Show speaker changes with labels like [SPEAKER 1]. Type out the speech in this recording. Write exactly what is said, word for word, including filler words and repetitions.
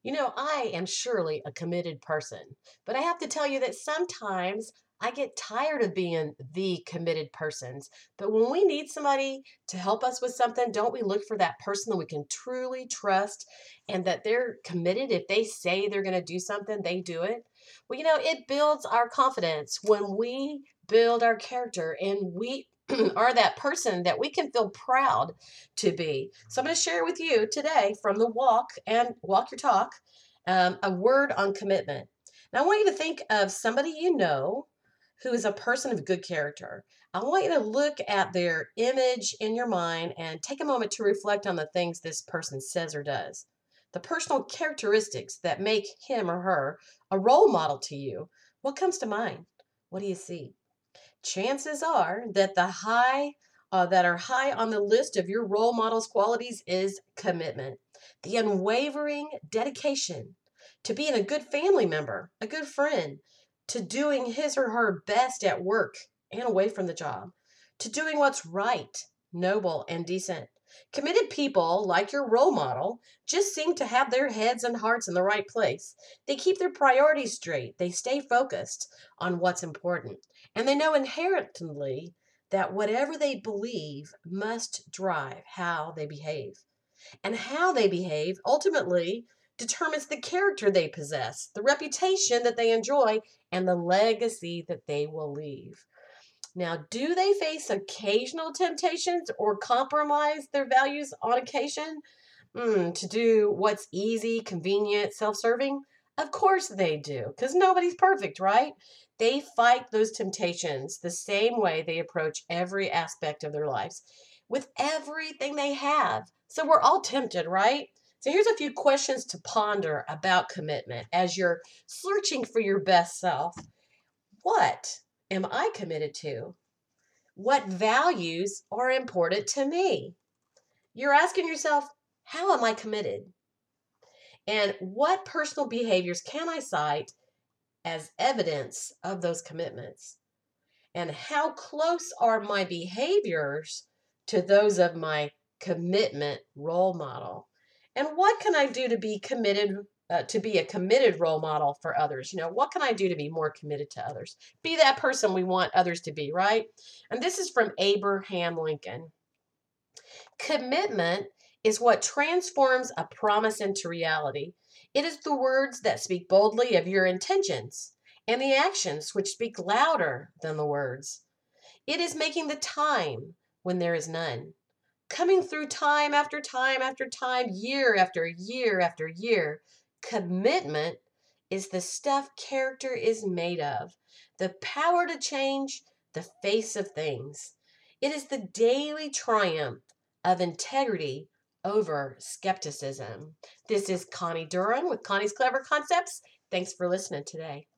[SPEAKER 1] You know, I am surely a committed person, but I have to tell you that sometimes I get tired of being the committed persons. But when we need somebody to help us with something, don't we look for that person that we can truly trust and that they're committed? If they say they're going to do something, they do it. Well, you know, it builds our confidence when we build our character and we are that person that we can feel proud to be. So I'm going to share with you today from the Walk and Walk Your Talk um, a word on commitment. Now, I want you to think of somebody you know who is a person of good character. I want you to look at their image in your mind and take a moment to reflect on the things this person says or does. The personal characteristics that make him or her a role model to you. What comes to mind? What do you see? Chances are that the high uh, that are high on the list of your role models qualities is commitment, the unwavering dedication to being a good family member, a good friend, to doing his or her best at work and away from the job, to doing what's right, noble, and decent. Committed people, like your role model, just seem to have their heads and hearts in the right place. They keep their priorities straight. They stay focused on what's important. And they know inherently that whatever they believe must drive how they behave. And how they behave ultimately determines the character they possess, the reputation that they enjoy, and the legacy that they will leave. Now, do they face occasional temptations or compromise their values on occasion? Mm, to do what's easy, convenient, self serving? Of course they do, because nobody's perfect, right? They fight those temptations the same way they approach every aspect of their lives with everything they have. So we're all tempted, right? So here's a few questions to ponder about commitment as you're searching for your best self. What am I committed to? What values are important to me? You're asking yourself, how am I committed? And what personal behaviors can I cite as evidence of those commitments? And how close are my behaviors to those of my commitment role model? And what can I do to be committed, uh, to be a committed role model for others? You know, what can I do to be more committed to others? Be that person we want others to be, right? And this is from Abraham Lincoln. Commitment is what transforms a promise into reality. It is the words that speak boldly of your intentions and the actions which speak louder than the words. It is making the time when there is none. Coming through time after time after time, year after year after year. Commitment is the stuff character is made of, the power to change the face of things. It is the daily triumph of integrity over skepticism. This is Connie Duran with Connie's Clever Concepts. Thanks for listening today.